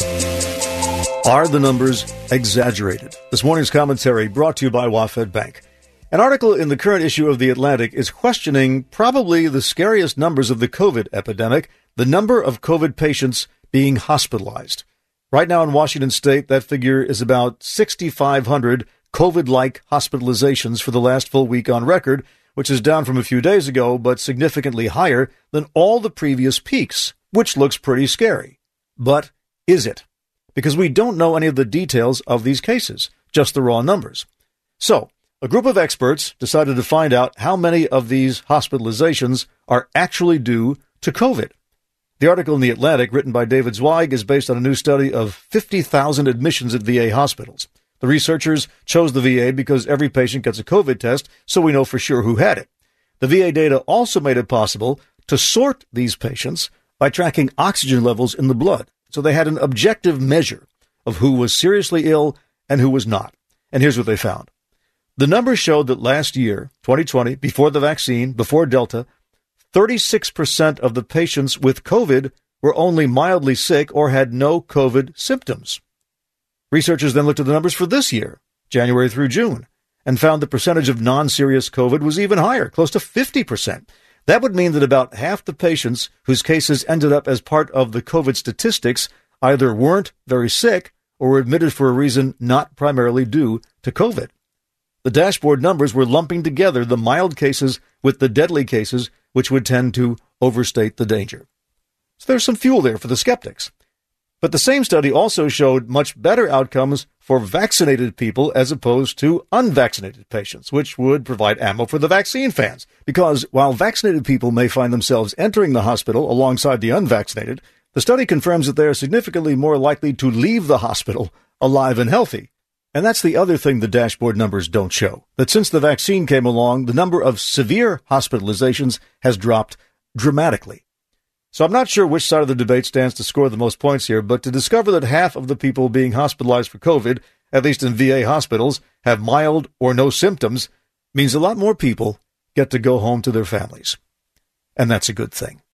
Are the numbers exaggerated? This morning's commentary brought to you by WaFd Bank. An article in the current issue of The Atlantic is questioning probably the scariest numbers of the COVID epidemic, the number of COVID patients being hospitalized. Right now in Washington state, that figure is about 6,500 COVID-like hospitalizations for the last full week on record, which is down from a few days ago, but significantly higher than all the previous peaks, which looks pretty scary. But is it? Because we don't know any of the details of these cases, just the raw numbers. So, a group of experts decided to find out how many of these hospitalizations are actually due to COVID. The article in The Atlantic, written by David Zweig, is based on a new study of 50,000 admissions at VA hospitals. The researchers chose the VA because every patient gets a COVID test, so we know for sure who had it. The VA data also made it possible to sort these patients by tracking oxygen levels in the blood. So they had an objective measure of who was seriously ill and who was not. And here's what they found. The numbers showed that last year, 2020, before the vaccine, before Delta, 36% of the patients with COVID were only mildly sick or had no COVID symptoms. Researchers then looked at the numbers for this year, January through June, and found the percentage of non-serious COVID was even higher, close to 50%. That would mean that about half the patients whose cases ended up as part of the COVID statistics either weren't very sick or were admitted for a reason not primarily due to COVID. The dashboard numbers were lumping together the mild cases with the deadly cases, which would tend to overstate the danger. So there's some fuel there for the skeptics. But the same study also showed much better outcomes for vaccinated people as opposed to unvaccinated patients, which would provide ammo for the vaccine fans. Because while vaccinated people may find themselves entering the hospital alongside the unvaccinated, the study confirms that they are significantly more likely to leave the hospital alive and healthy. And that's the other thing the dashboard numbers don't show, that since the vaccine came along, the number of severe hospitalizations has dropped dramatically. So I'm not sure which side of the debate stands to score the most points here, but to discover that half of the people being hospitalized for COVID, at least in VA hospitals, have mild or no symptoms means a lot more people get to go home to their families. And that's a good thing.